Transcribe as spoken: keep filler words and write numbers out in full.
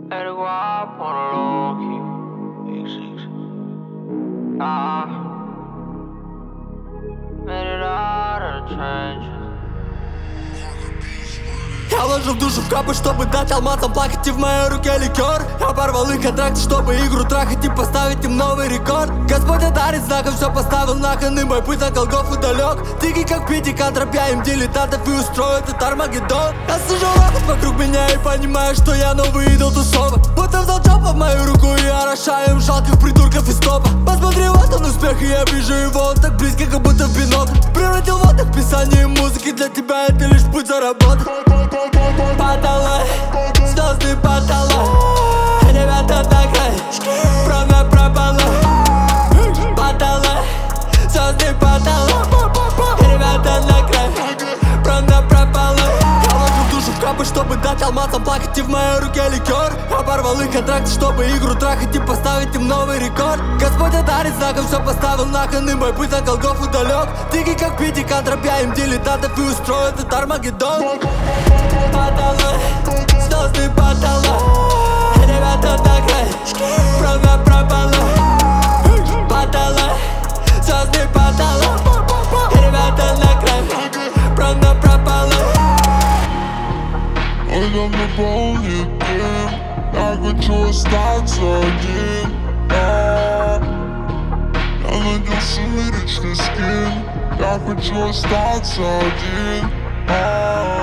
Better go up on a low key. X six. Ah. Made it out of the trenches. Я вложил душу в капы, чтобы дать алмазам плакать, и в моей руке ликер. Я порвал их контракты, чтобы игру трахать и поставить им новый рекорд. Господь одарит знаком, все поставил на кон, и мой путь на Голгофу далек. Тики как пятикантроп, я им дилетантов и устрою этот Армагеддон. Я слышу роков вокруг меня и понимаю, что я новый идол тусовок. Будто вдал чопа в мою руку, и я орошаю им жалких придурков из топа. Посмотри, вот он успех, и я вижу его, он так близко, как будто в бинокль. Превратил воду в писание музыки, для тебя это лишь путь заработать. Потолок, звезды потолок. Ребята на край, промя пропало. Потолок, звезды потолок. Ребята на край, промя пропало. Я вложил душу в капы, чтобы дать алмазам плакать, и в моей руке ликер. Я порвал их контракты, чтобы игру трахать и поставить им новый рекорд. Господь одарит знаком, все поставил на кон, и мой путь на Голгофу далек. Тики как пятикантроп, я им дилетантов и устрою этот Армагеддон. Потолок, звезды потолок. Ребята на край, промя пропало. Потолок, звезды потолок. Ребята на край, промя пропало. Ой, да наполнит дым. Я хочу остаться один. Я, я надел сумеречный скин. Я хочу остаться один. Я,